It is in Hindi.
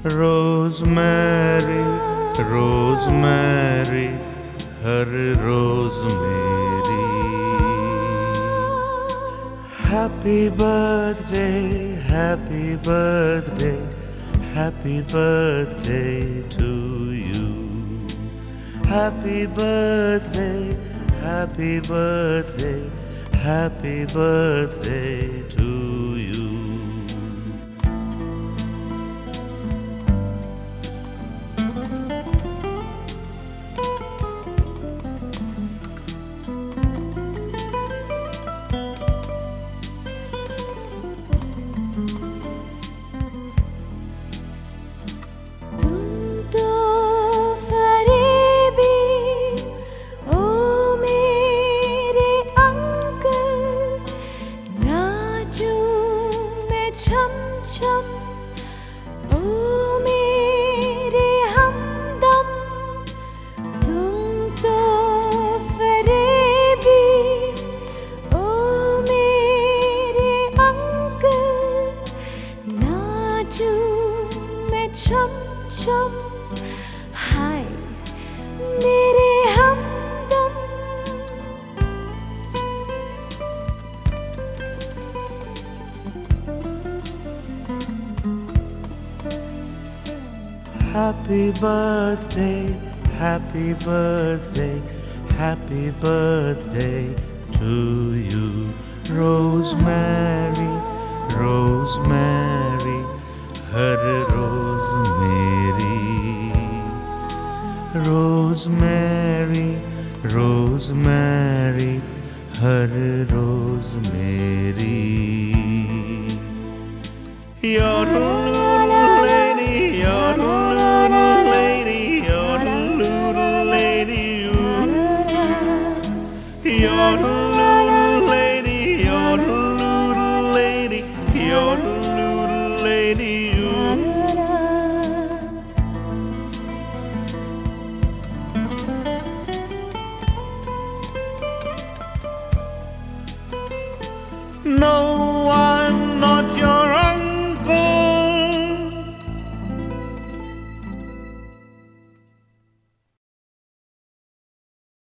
रोज़मेरी रोज़मेरी हर रोज़ मेरी। Happy birthday, happy birthday, happy birthday to you. Happy birthday, happy birthday, happy birthday to you. छम छम ओ मेरे हमदम, तुम तो फरेबी ओ मेरे अंकल, नाचूं मैं छम छम, हाय मेरे हमदम। Happy birthday, happy birthday, happy birthday to you. Rosemary, Rosemary, हर रोज़ मेरी। Rosemary, Rosemary, हर रोज़ मेरी।